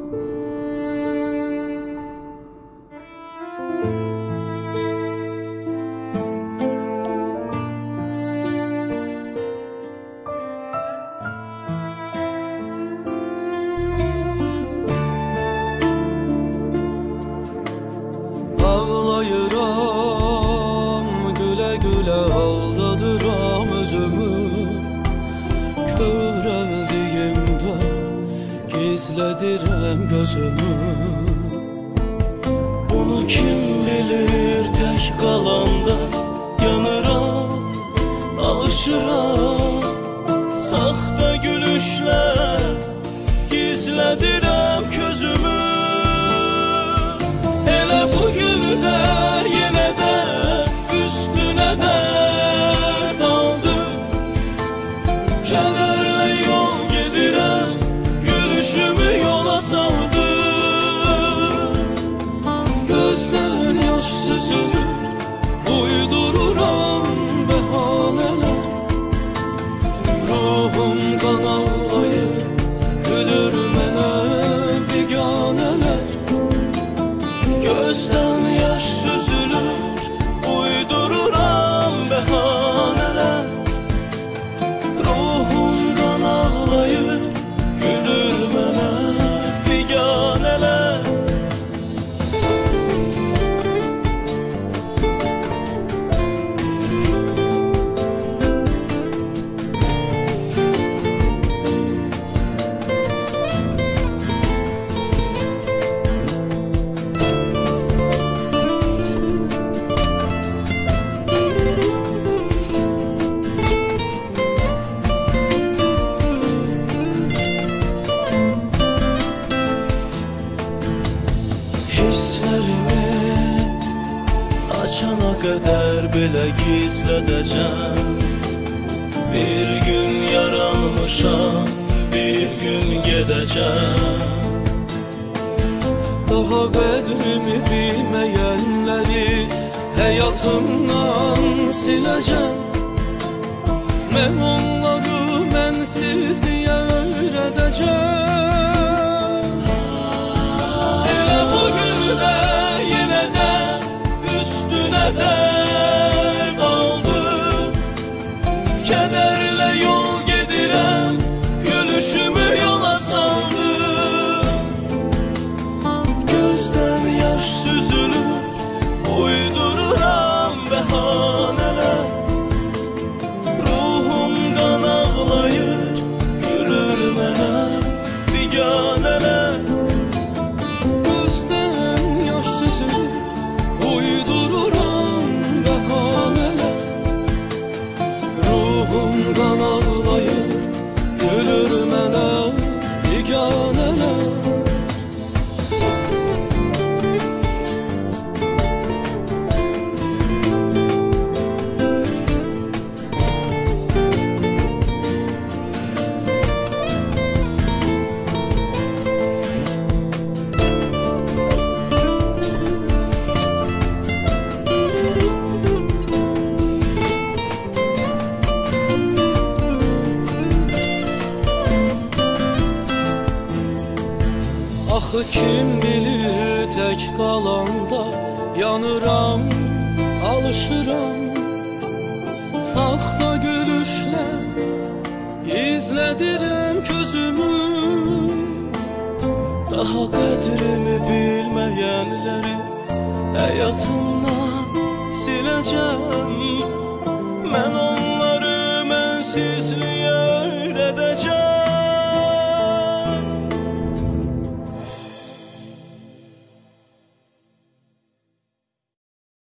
Ağlayıram, güle güle aldadıram özümü. Körəldiyimdə gizlədirəm gözümü. Bunu kim bilir, tək qalanda yanıram, alışıram. Saxta gülüşlər gizlədirəm közümü. Elə bugün də yenə də üstünə də daldım. Kədərlə yol gedirəm, gülüşümü yola saldım. Gözdən yaş süzülür, uydururam bəhanələr. Ruhum qan ağlayır, gülür mənə biganələr. Gözdən yaş süzülür, uydururam bəhanələr. Ruhum qan ağlayır, gülür mənə biganələr. Hisslərimi açana qədər belə gizlədəcəm. Bir gün yaranmışam, bir gün gedəcəm. Daha qədrimi bilməyənləri həyatımdan siləcəm. Mən onları mənsizliyə öyrədəcəm. Elə bugün də yenə də üstünə də daldım. Kədərlə yol gedirəm, gülüşümü yola saldım. Gözdən yaş süzülür, uydururam bəhanələr. Ruhum qan ağlayır, gülür mənə biganələr. Gözdən yaş süzülür, uydururam bəhanələr. Ruhum qan ağlayır, gülür mənə biganələr. Axı kim bilir, tək qalanda yanıram, alışıram. Saxta gülüşlər gizlədirəm közümü. Daha qədrimi bilməyənləri həyatımdan siləcəm. Mən onları mənsiz